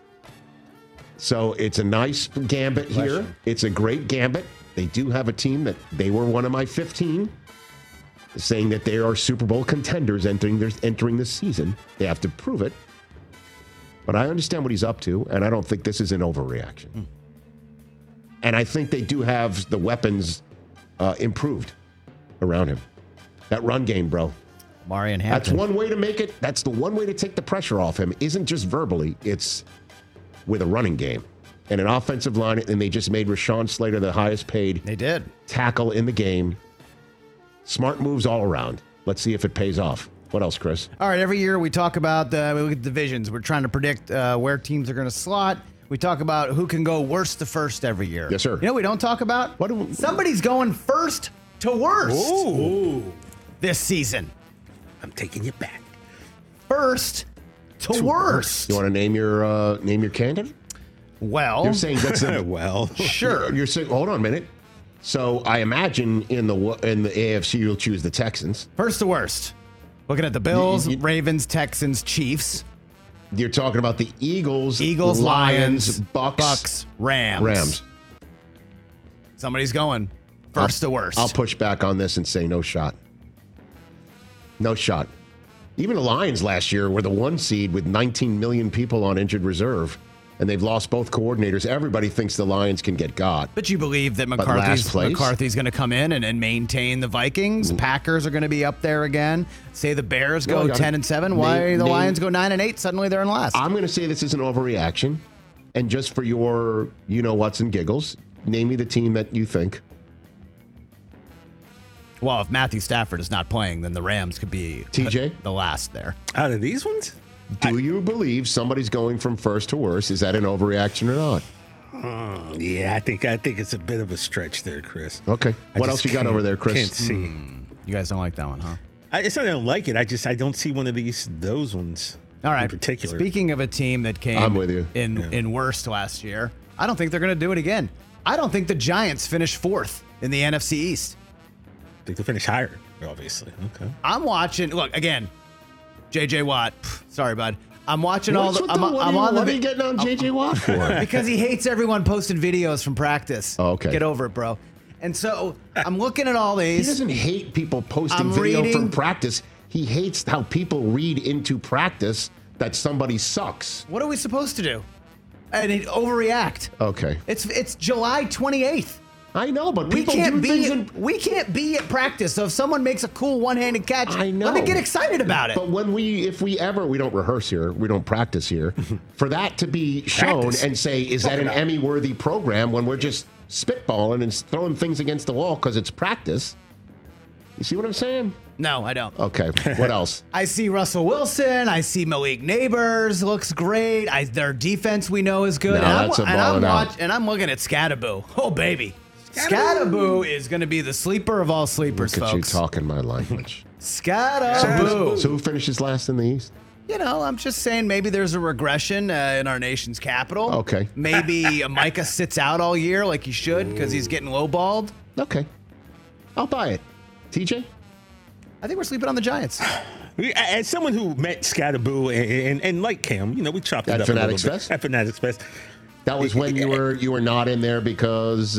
So it's a nice gambit here. It's a great gambit. They do have a team that they were one of my 15, saying that they are Super Bowl contenders entering this season. They have to prove it. But I understand what he's up to, and I don't think this is an overreaction. And I think they do have the weapons improved around him. That run game, bro. Marion Hampton. That's one way to make it. That's the one way to take the pressure off him. Isn't just verbally. It's with a running game and an offensive line. And they just made Rashawn Slater the highest paid tackle in the game. Smart moves all around. Let's see if it pays off. What else, Chris? All right, every year we talk about we look at divisions. We're trying to predict where teams are going to slot. We talk about who can go worst to first every year. Yes, sir. You know what we don't talk about? Somebody's going first to worst this season. I'm taking you back. First to worst. You want to name your candidate? Well, you're saying that's sure. You're saying, hold on a minute. So I imagine in the AFC you'll choose the Texans. First to worst. Looking at the Bills, Ravens, Texans, Chiefs. You're talking about the Eagles, Lions, Bucks, Rams. Somebody's going first to worst. I'll push back on this and say no shot. No shot. Even the Lions last year were the 1 seed with 19 million people on injured reserve, and they've lost both coordinators. Everybody thinks the Lions can get got. But you believe that McCarthy's going to come in and maintain the Vikings? Packers are going to be up there again. Say the Bears go 10-7. Why the Lions go 9-8? Suddenly they're in last. I'm going to say this is an overreaction. And just for your what's and giggles, name me the team that you think. Well, if Matthew Stafford is not playing, then the Rams could be TJ the last there. Out of these ones? Do you believe somebody's going from first to worst? Is that an overreaction or not? Yeah, I think it's a bit of a stretch there, Chris. Okay. What else you got over there, Chris? Can't see. You guys don't like that one, huh? It's not that I don't like it. I don't see one of those ones. All right. In particular. Speaking of a team that came I'm with you. in worst last year, I don't think they're going to do it again. I don't think the Giants finish 4th in the NFC East. I think they'll finish higher, obviously. Okay. I'm watching. Look again, J.J. Watt. Sorry, bud. I'm watching all the. What are you getting on J.J. Watt for? Because he hates everyone posting videos from practice. Oh, okay. Get over it, bro. And so I'm looking at all these. He doesn't hate people posting video from practice. He hates how people read into practice that somebody sucks. What are we supposed to do? And overreact. Okay. It's July 28th. I know, but we people can't do things we can't be at practice. So if someone makes a cool one-handed catch, let me get excited about it. But if we don't rehearse here, we don't practice here, for that to be shown and say, is that an Emmy-worthy program when we're just spitballing and throwing things against the wall because it's practice? You see what I'm saying? No, I don't. Okay, what else? I see Russell Wilson. I see Malik Neighbors looks great. Their defense we know is good. No, and I'm looking at Scatterboo. Oh, baby. Scatterboo is going to be the sleeper of all sleepers, Look at folks. you talking my language. Scatterboo. So who finishes last in the East? You know, I'm just saying maybe there's a regression in our nation's capital. Okay. Maybe Micah sits out all year like he should because he's getting lowballed. Okay. I'll buy it. TJ? I think we're sleeping on the Giants. As someone who met Scatterboo and like Cam, we chopped it up Fanatics a little Fest? bit. At Fanatics Fest. That was when you were not in there because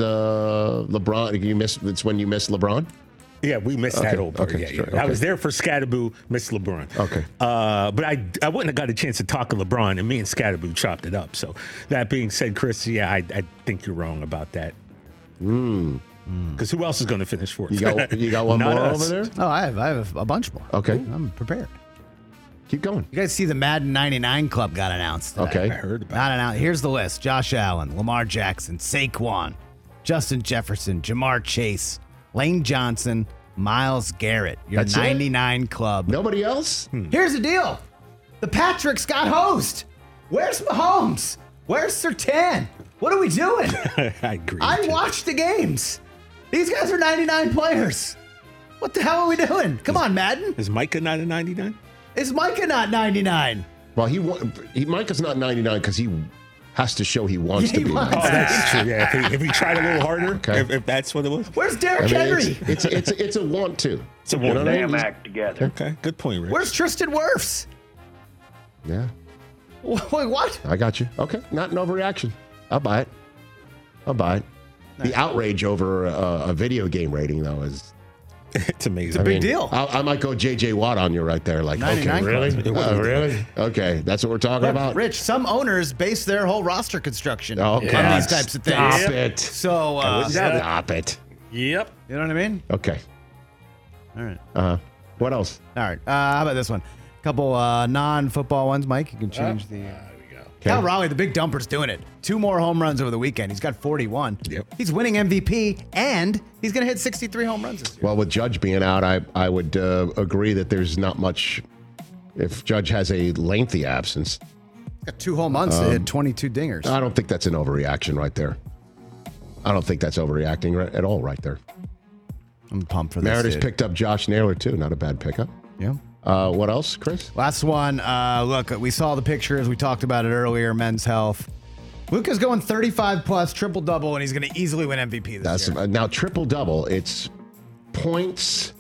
LeBron. It's when you missed LeBron. Yeah, we missed that whole part. Okay, sure, I was there for Scatterboo, missed LeBron. Okay. But I wouldn't have got a chance to talk to LeBron, and me and Scatterboo chopped it up. So that being said, Chris, I think you're wrong about that. Because who else is going to finish fourth? You got one more over there? Oh, I have a bunch more. Okay. I'm prepared. Keep going. You guys see the Madden 99 club got announced today. Okay. I heard about Got announced. Here's the list. Josh Allen, Lamar Jackson, Saquon, Justin Jefferson, Jamar Chase, Lane Johnson, Myles Garrett. Your That's 99 club. Nobody else? Here's the deal. The Patricks got host. Where's Mahomes? Where's Surtain? What are we doing? I agree. I watched the games. These guys are 99 players. What the hell are we doing? Come on, Madden. Is Micah not a 99? Is Micah not 99? Well, Micah's not 99 because he has to show he wants to be. wants Oh, that's true. Yeah, if he tried a little harder, Okay. if that's what it was. Where's Derrick Henry? It's a want to. It's a want to. Damn act together. Okay, good point, Rick. Where's Tristan Wirfs? Yeah, Wait, what? I got you. Okay, not an overreaction. I'll buy it. The outrage over a video game rating, though, is... It's amazing. It's a big deal. I might go J.J. Watt on you right there. Like, okay, 99 really? Really? Okay, that's what we're talking about? Rich, some owners base their whole roster construction Oh, on God. these types of things. Stop it. So, Stop it. Yep. you know what I mean? Okay. All right. What else? All right. How about this one? A couple non-football ones, Mike. You can change the... Cal Raleigh, the big dumper's doing it. 2 more home runs over the weekend. He's got 41. Yep. He's winning MVP, and he's going to hit 63 home runs this year. Well, with Judge being out, I would agree that there's not much. If Judge has a lengthy absence, He's got 2 home runs to hit 22 dingers. I don't think that's an overreaction right there. I don't think that's overreacting at all right there. I'm pumped for this. Mariners dude. picked up Josh Naylor, too. Not a bad pickup. Yeah. What else, Chris? Last one. Look, we saw the pictures. We talked about it earlier. Men's health. Luka's going 35 plus, triple double, and he's going to easily win MVP this year. Now triple double. It's points,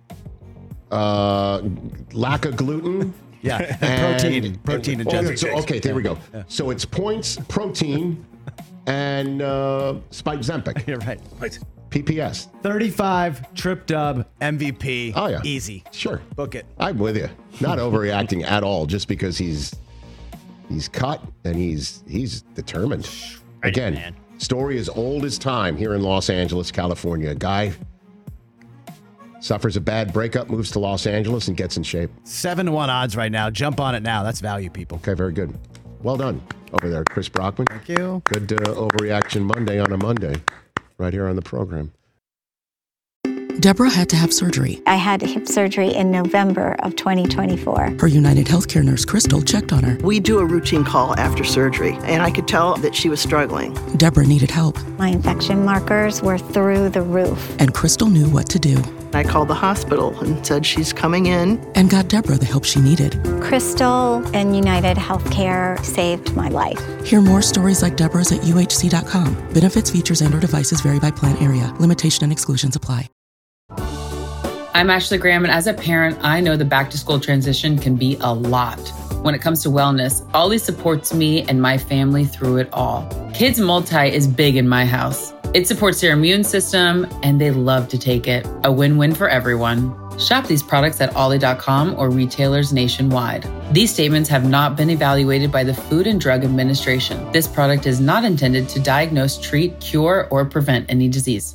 lack of gluten. Yeah, and protein and okay, there we go. Yeah. So it's points, protein, and Spike Zempic. You're right. PPS. 35, trip dub, MVP. Oh, yeah. Easy. Sure. Book it. I'm with you. Not overreacting at all just because he's cut and he's determined. Again, man. Story as old as time here in Los Angeles, California. A guy suffers a bad breakup, moves to Los Angeles, and gets in shape. 7-1 odds right now. Jump on it now. That's value, people. Okay, very good. Well done over there, Chris Brockman. Thank you. Good Overreaction Monday on a Monday, right here on the program. Deborah had to have surgery. I had hip surgery in November of 2024. Her United Healthcare nurse, Crystal, checked on her. We do a routine call after surgery, and I could tell that she was struggling. Deborah needed help. My infection markers were through the roof. And Crystal knew what to do. I called the hospital and said she's coming in. And got Deborah the help she needed. Crystal and United Healthcare saved my life. Hear more stories like Deborah's at UHC.com. Benefits, features, and/or devices vary by plan area. Limitation and exclusions apply. I'm Ashley Graham, and as a parent, I know the back-to-school transition can be a lot. When it comes to wellness, Ollie supports me and my family through it all. Kids Multi is big in my house. It supports their immune system, and they love to take it. A win-win for everyone. Shop these products at ollie.com or retailers nationwide. These statements have not been evaluated by the Food and Drug Administration. This product is not intended to diagnose, treat, cure, or prevent any disease.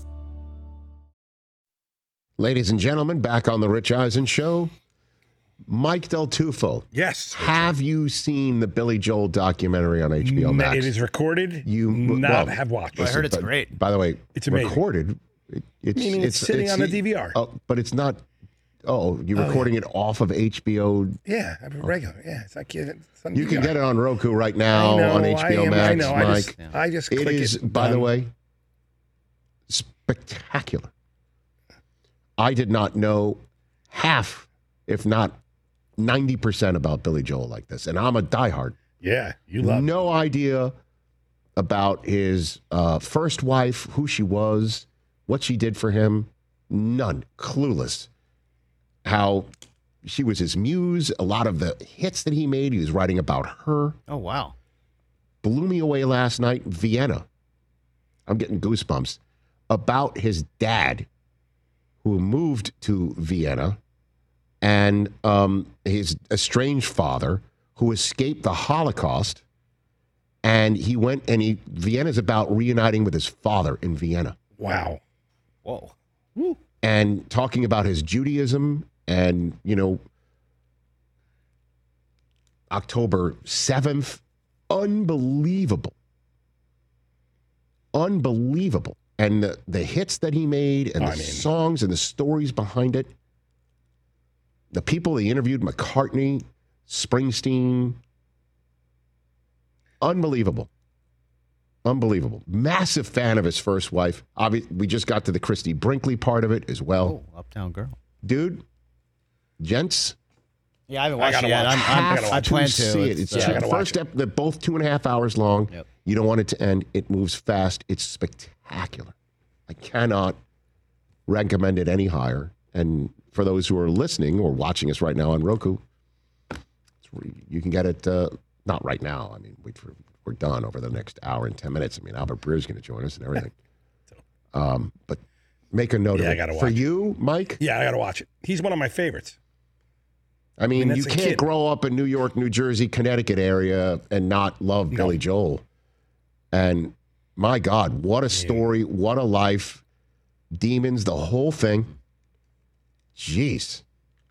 Ladies and gentlemen, back on the Rich Eisen Show, Mike Del Tufo. Yes. Have you seen the Billy Joel documentary on HBO Max? It is recorded. Have watched. I heard it's great. By the way, it's amazing. Recorded. It's sitting on the DVR. Oh, but it's not. Oh, you're recording it off of HBO? Yeah, regular. Yeah, it's like it's on you DVR. can get it on Roku right now on HBO Max. I know. Mike. I just it click is, it. by the way, spectacular. I did not know half, if not 90% about Billy Joel like this, and I'm a diehard. Yeah, you love. No idea about his first wife, who she was, what she did for him. None. Clueless. How she was his muse. A lot of the hits that he made, he was writing about her. Oh, wow. Blew me away last night. Vienna. I'm getting goosebumps. About his dad, who moved to Vienna, and his estranged father, who escaped the Holocaust. And he went, and Vienna's about reuniting with his father in Vienna. Wow. Whoa. Woo. And talking about his Judaism and, October 7th. Unbelievable. Unbelievable. And the hits that he made and the songs and the stories behind it. The people he interviewed, McCartney, Springsteen. Unbelievable. Unbelievable. Massive fan of his first wife. Obviously, we just got to the Christy Brinkley part of it as well. Oh, Uptown Girl. Dude, gents. Yeah, I haven't watched it yet. I plan to see it. It's the first step. They're both 2.5 hours long. Yep. You don't want it to end. It moves fast. It's spectacular. I cannot recommend it any higher. And for those who are listening or watching us right now on Roku, you can get it, not right now. I mean, we're done over the next hour and 10 minutes. I mean, Albert Breer's going to join us and everything. But make a note of it. I gotta watch for it. you, Mike? Yeah, I got to watch it. He's one of my favorites. I mean, you that's a can't kid. grow up in New York, New Jersey, Connecticut area and not love Billy Joel. And my God, what a story. What a life. Demons, the whole thing. Jeez.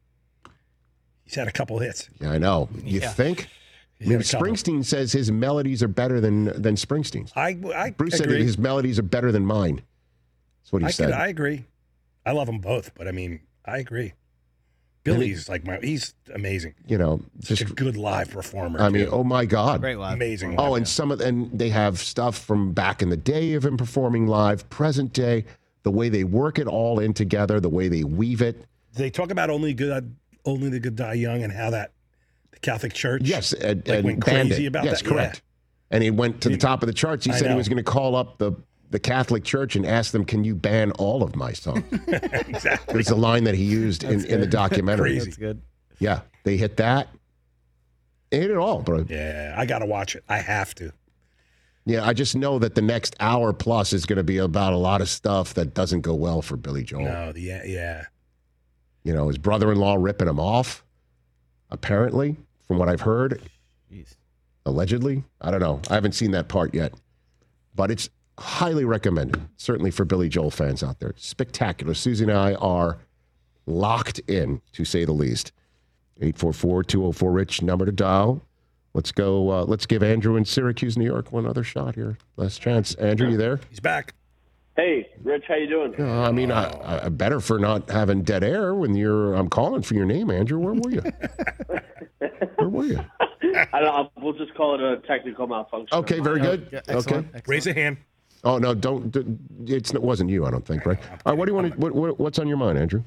He's had a couple hits. Yeah, I know. You think? I mean, Springsteen says his melodies are better than Springsteen's. Bruce said agree. his melodies are better than mine. That's what he said. I agree. I love them both, but I mean, I agree. Billy's he's amazing. Just a good live performer. I mean, oh my God. Great live. Amazing. Oh, and they have stuff from back in the day of him performing live, present day, the way they work it all in together, the way they weave it. They talk about only the good die young and how that the Catholic Church and went crazy about yes, that. correct. Yeah. And he went to the top of the charts. He said he was going to call up the Catholic Church and ask them, can you ban all of my songs? Exactly. There's a line that he used in the documentary. Crazy. That's good. Yeah, they hit that. They hit it all, bro. Yeah, I got to watch it. I have to. Yeah, I just know that the next hour plus is going to be about a lot of stuff that doesn't go well for Billy Joel. No, yeah. His brother-in-law ripping him off, apparently, from what I've heard. Jeez. Allegedly. I don't know. I haven't seen that part yet. But it's highly recommended, certainly for Billy Joel fans out there. Spectacular. Susie and I are locked in, to say the least. 844-204-RICH, number to dial. Let's go. Let's give Andrew in Syracuse, New York, one other shot here. Last chance. Andrew, you there? He's back. Hey, Rich, how you doing? I mean, I better for not having dead air when I'm calling for your name, Andrew. Where were you? Where were you? We'll just call it a technical malfunction. Okay, very good. Yeah, okay. excellent. Raise a hand. Oh no, don't. It wasn't you, I don't think, right? All right, what do you want to? What's on your mind, Andrew?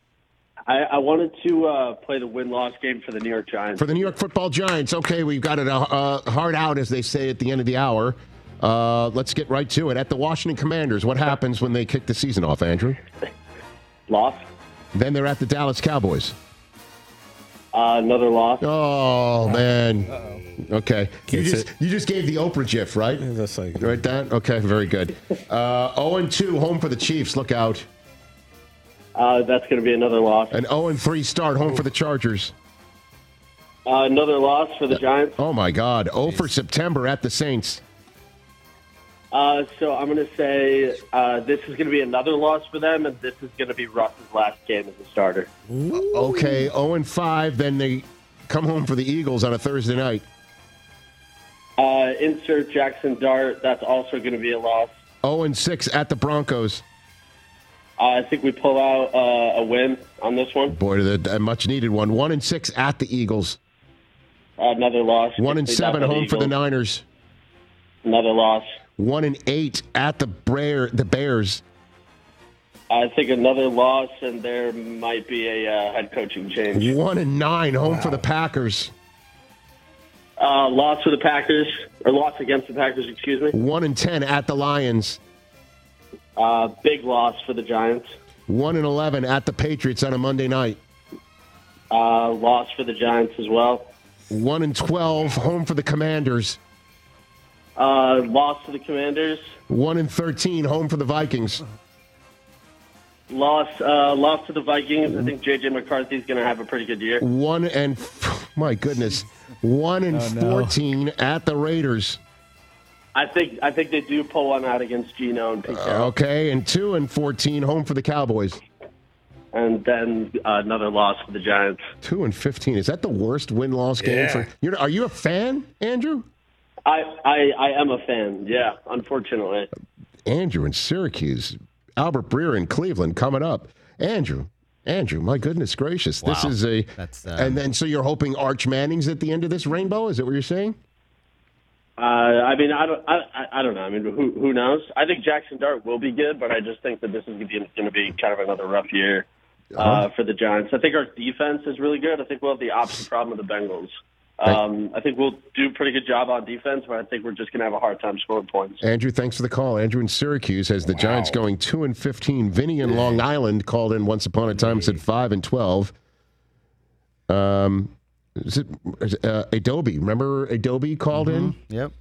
I wanted to play the win-loss game for the New York Giants. For the New York Football Giants. Okay, we've got it hard out, as they say at the end of the hour. Let's get right to it. At the Washington Commanders, what happens when they kick the season off, Andrew? Loss. Then they're at the Dallas Cowboys. Another loss. Oh, man. Okay. You just gave the Oprah gif, right? Yeah, that's like right. That okay. Very good. 0-2 home for the Chiefs. Look out. That's going to be another loss. An 0-3 start home for the Chargers. Another loss for the Giants. Oh my God. 0 for September at the Saints. So I'm going to say this is going to be another loss for them, and this is going to be Russ's last game as a starter. Okay, 0-5. Then they come home for the Eagles on a Thursday night. Insert Jackson Dart. That's also going to be a loss. 0-6 at the Broncos. I think we pull out a win on this one. Boy, a much-needed one. 1-6 at the Eagles. Another loss. 1-7 home for the Niners. Another loss. 1-8 at the Bears. I think another loss, and there might be a head coaching change. 1-9 home for the Packers. Loss for the Packers, or loss against the Packers, excuse me. 1-10 at the Lions. Big loss for the Giants. 1-11 at the Patriots on a Monday night. Loss for the Giants as well. 1-12 home for the Commanders. Loss to the Commanders. 1-13 home for the Vikings. Loss to the Vikings. I think J.J. McCarthy is going to have a pretty good year. 1-14 at the Raiders. I think they do pull one out against Geno and Pete Carroll. Okay, and 2-14 home for the Cowboys. And then another loss for the Giants. 2-15. Is that the worst win-loss game for? Are you a fan, Andrew? I am a fan. Yeah, unfortunately. Andrew in Syracuse, Albert Breer in Cleveland coming up. Andrew, my goodness gracious, Wow. this is and then so you're hoping Arch Manning's at the end of this rainbow? Is that what you're saying? I mean, I don't know. I mean, who knows? I think Jackson Dart will be good, but I just think that this is going to be kind of another rough year for the Giants. I think our defense is really good. I think we'll have the opposite problem of the Bengals. I think we'll do a pretty good job on defense, but I think we're just going to have a hard time scoring points. Andrew, thanks for the call. Andrew in Syracuse has the Giants going 2-15. Vinny in Long Island called in once upon a time and said 5-12. Is it Adobe? Remember Adobe called in? Yep.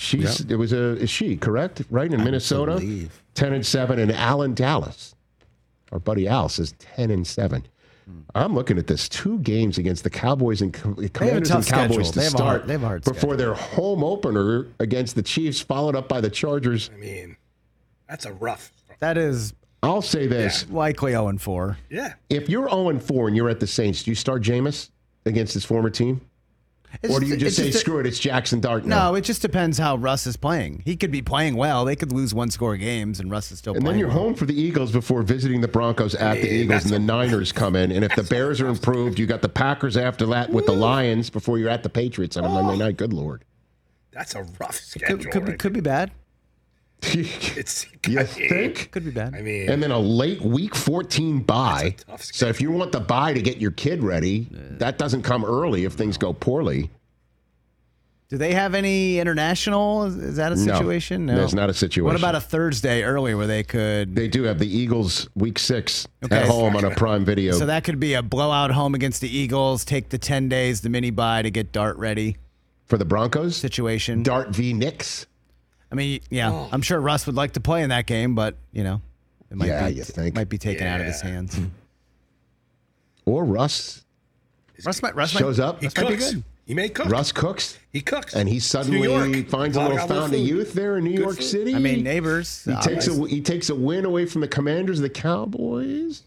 Is she correct? Right in Minnesota, 10-7, and Alan Dallas, our buddy Al, says 10-7. I'm looking at this 2 games against the Cowboys and Commanders and Cowboys to start they have a hard before their home opener against the Chiefs, followed up by the Chargers. I mean, that's a rough. That is. I'll say this: likely 0-4. Yeah. If you're 0-4 and you're at the Saints, do you start Jameis against his former team? Or do you just say, screw it, it's Jackson Dart now? No, it just depends how Russ is playing. He could be playing well. They could lose 1-score games, and Russ is still playing. And then you're home for the Eagles before visiting the Broncos at the Eagles, and the Niners come in. And if the Bears are improved, you got the Packers after that with the Lions before you're at the Patriots on a Monday night. Good Lord. That's a rough schedule. Could be bad. You think? Could be bad. I mean, and then a late Week 14 bye. So if you want the bye to get your kid ready, that doesn't come early if things go poorly. Do they have any international? Is that a situation? No, there's not a situation. What about a Thursday early where they could? They do have the Eagles Week 6 at home on a Prime Video. So that could be a blowout home against the Eagles. Take the 10 days, the mini bye to get Dart ready for the Broncos situation. Dart v. Knicks. I mean, I'm sure Russ would like to play in that game, but it might be taken out of his hands. Or Russ shows up. He Russ might be cooks. good. He may cook. Russ cooks. He cooks. And he suddenly finds a little fountain of youth there in New York City. I mean, neighbors. He takes a win away from the Commanders, the Cowboys.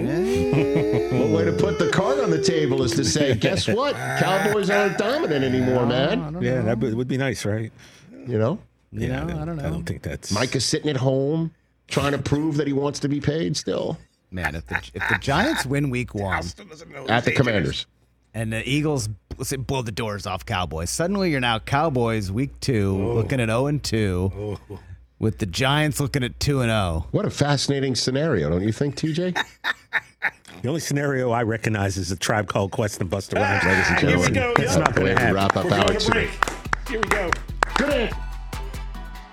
One way to put the card on the table is to say, guess what? Cowboys aren't dominant anymore, man. Yeah, that would be nice, right? You know? I don't know. I don't think that's... Micah's sitting at home trying to prove that he wants to be paid still. Man, if the Giants win Week 1 at the Commanders and the Eagles, let's say, blow the doors off Cowboys, suddenly you're now Cowboys Week 2 looking at 0-2 with the Giants looking at 2-0. What a fascinating scenario, don't you think, TJ? The only scenario I recognize is a Tribe Called Quest and Busta Rhymes, ladies and Here we gentlemen. go. That's not going to happen. Wrap up We're hour going to 2. break. Here we go. Good answer.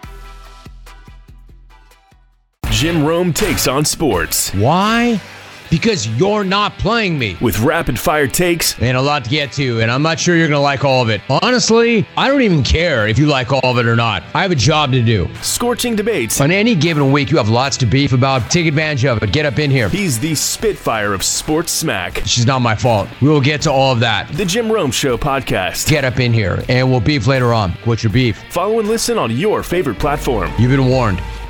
Jim Rome takes on sports. Why? because you're not playing me. With rapid-fire takes and a lot to get to, and I'm not sure you're going to like all of it. Honestly, I don't even care if you like all of it or not. I have a job to do. Scorching debates. On any given week, you have lots to beef about. Take advantage of it. Get up in here. He's the Spitfire of sports smack. It's not my fault. We will get to all of that. The Jim Rome Show podcast. Get up in here, and we'll beef later on. What's your beef? Follow and listen on your favorite platform. You've been warned.